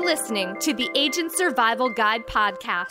listening to the Agent Survival Guide podcast,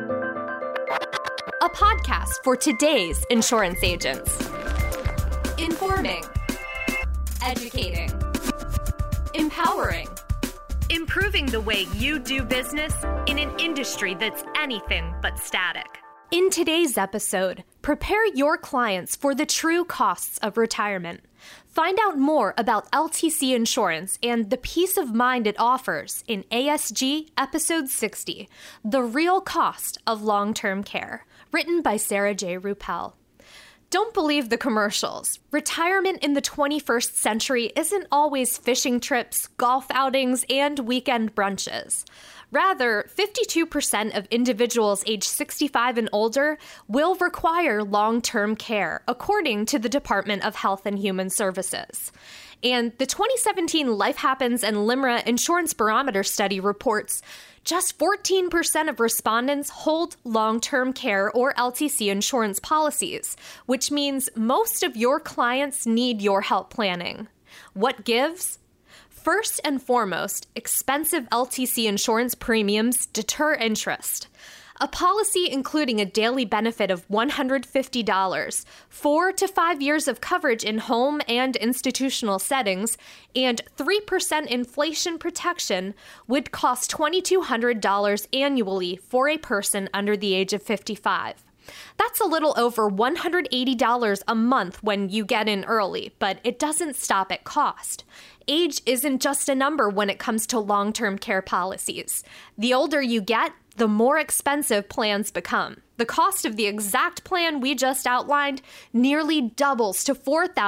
a podcast for today's insurance agents. Informing, educating, empowering, improving the way you do business in an industry that's anything but static. In today's episode, prepare your clients for the true costs of retirement. Find out more about LTC insurance and the peace of mind it offers in ASG Episode 60, The Real Cost of Long-Term Care, written by Sarah J. Ruppel. Don't believe the commercials. Retirement in the 21st century isn't always fishing trips, golf outings, and weekend brunches. Rather, 52% of individuals aged 65 and older will require long-term care, according to the Department of Health and Human Services. And the 2017 Life Happens and LIMRA Insurance Barometer study reports just 14% of respondents hold long-term care or LTC insurance policies, which means most of your clients need your help planning. What gives? First and foremost, expensive LTC insurance premiums deter interest. A policy including a daily benefit of $150, 4 to 5 years of coverage in home and institutional settings, and 3% inflation protection would cost $2,200 annually for a person under the age of 55. That's a little over $180 a month when you get in early, but it doesn't stop at cost. Age isn't just a number when it comes to long-term care policies. The older you get, the more expensive plans become. The cost of the exact plan we just outlined nearly doubles to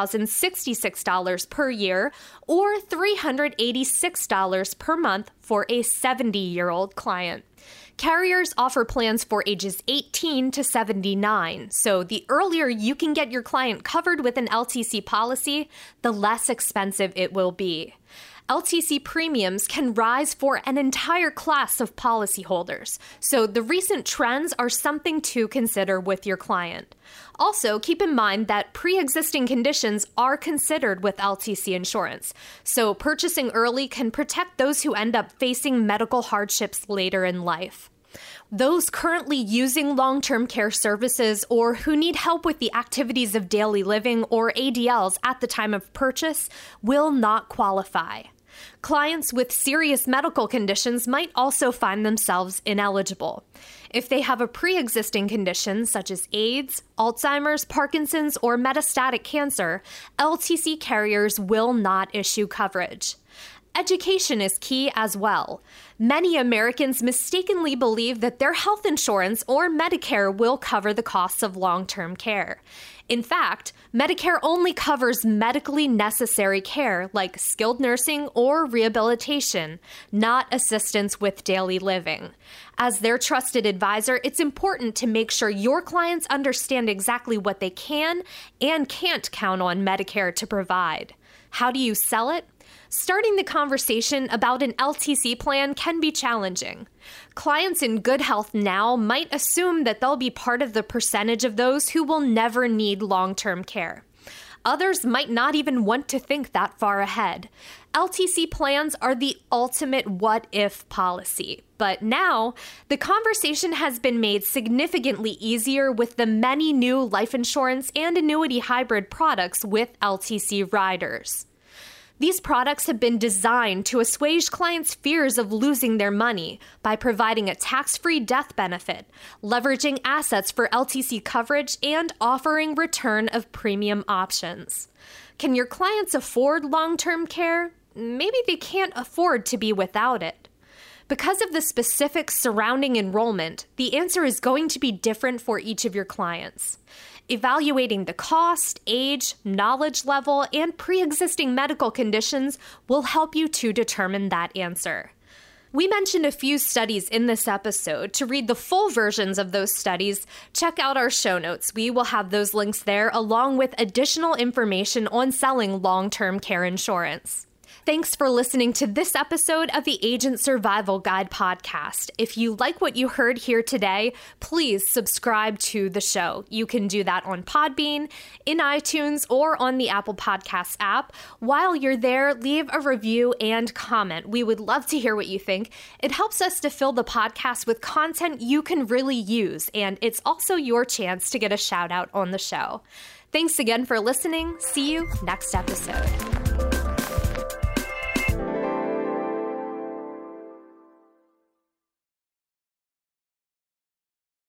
$4,066 per year or $386 per month for a 70-year-old client. Carriers offer plans for ages 18 to 79, so the earlier you can get your client covered with an LTC policy, the less expensive it will be. LTC premiums can rise for an entire class of policyholders, so the recent trends are something to consider with your client. Also, keep in mind that pre-existing conditions are considered with LTC insurance, so purchasing early can protect those who end up facing medical hardships later in life. Those currently using long-term care services or who need help with the activities of daily living or ADLs at the time of purchase will not qualify. Clients with serious medical conditions might also find themselves ineligible. If they have a pre-existing condition such as AIDS, Alzheimer's, Parkinson's, or metastatic cancer, LTC carriers will not issue coverage. Education is key as well. Many Americans mistakenly believe that their health insurance or Medicare will cover the costs of long-term care. In fact, Medicare only covers medically necessary care like skilled nursing or rehabilitation, not assistance with daily living. As their trusted advisor, it's important to make sure your clients understand exactly what they can and can't count on Medicare to provide. How do you sell it? Starting the conversation about an LTC plan can be challenging. Clients in good health now might assume that they'll be part of the percentage of those who will never need long-term care. Others might not even want to think that far ahead. LTC plans are the ultimate what-if policy. But now, the conversation has been made significantly easier with the many new life insurance and annuity hybrid products with LTC riders. These products have been designed to assuage clients' fears of losing their money by providing a tax-free death benefit, leveraging assets for LTC coverage, and offering return of premium options. Can your clients afford long-term care? Maybe they can't afford to be without it. Because of the specifics surrounding enrollment, the answer is going to be different for each of your clients. Evaluating the cost, age, knowledge level, and pre-existing medical conditions will help you to determine that answer. We mentioned a few studies in this episode. To read the full versions of those studies, check out our show notes. We will have those links there along with additional information on selling long-term care insurance. Thanks for listening to this episode of the Agent Survival Guide podcast. If you like what you heard here today, please subscribe to the show. You can do that on Podbean, in iTunes, or on the Apple Podcasts app. While you're there, leave a review and comment. We would love to hear what you think. It helps us to fill the podcast with content you can really use, and it's also your chance to get a shout out on the show. Thanks again for listening. See you next episode.